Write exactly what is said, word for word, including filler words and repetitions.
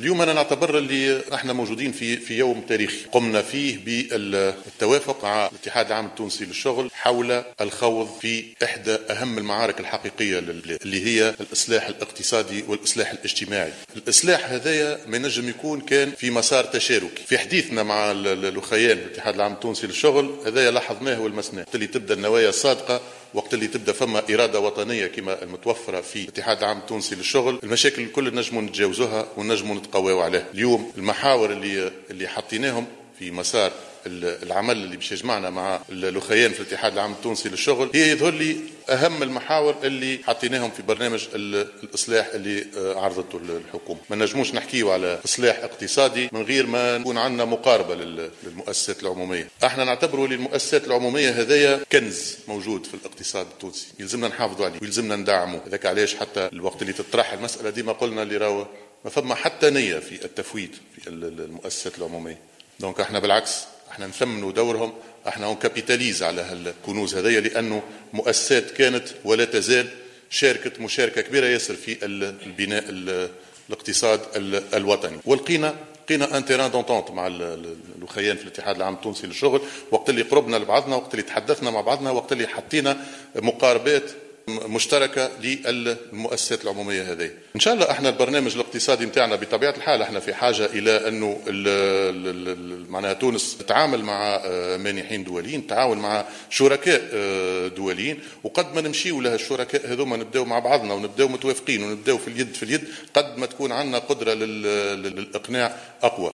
اليوم أنا نعتبر اللي احنا موجودين في في يوم تاريخي قمنا فيه بالتوافق مع الاتحاد العام التونسي للشغل حول الخوض في إحدى أهم المعارك الحقيقية اللي هي الإصلاح الاقتصادي والإصلاح الاجتماعي. الإصلاح هذايا ما ينجم يكون كان في مسار تشاركي. في حديثنا مع الأخيان الاتحاد العام التونسي للشغل هذايا لاحظناه والمسناه، اللي تبدأ النوايا الصادقة وقت اللي تبدا فما اراده وطنيه كما المتوفره في الاتحاد العام التونسي للشغل، المشاكل الكل نجموا نتجاوزوها ونجموا نتقواو عليها. اليوم المحاور اللي اللي حطيناهم في مسار العمل اللي باش يجمعنا مع الاخيان في الاتحاد العام التونسي للشغل هي يظهر لي اهم المحاور اللي حطيناهم في برنامج الاصلاح اللي عرضته الحكومه. ما نجموش نحكيو على اصلاح اقتصادي من غير ما نكون عندنا مقاربه للمؤسسات العموميه. احنا نعتبروا المؤسسات العموميه هذايا كنز موجود في الاقتصاد التونسي، يلزمنا نحافظوا عليه ويلزمنا ندعمه. هذاك علاش حتى الوقت اللي تطرح المساله ديما قلنا اللي راهو ما فما حتى نيه في التفويت في المؤسسات العموميه. دونك احنا بالعكس احنا نثمنوا دورهم، احنا هون كابيتاليز على هالكنوز هذيا، لانه مؤسسات كانت ولا تزال شاركت مشاركه كبيره ياسر في البناء الاقتصاد الوطني. ولقينا لقينا ان تيران دونتونت مع الاخيان في الاتحاد العام التونسي للشغل وقت اللي قربنا لبعضنا، وقت اللي تحدثنا مع بعضنا، وقت اللي حطينا مقاربات مشتركه للمؤسسات العموميه هذه. ان شاء الله احنا البرنامج الاقتصادي نتاعنا بطبيعه الحال احنا في حاجه الى انه معناها تونس تتعامل مع مانحين دوليين، تتعاون مع شركاء دوليين، وقد ما نمشيو لها الشركاء هذوما نبداو مع بعضنا ونبداو متوافقين ونبداو في اليد في اليد قد ما تكون عندنا قدره للاقناع اقوى.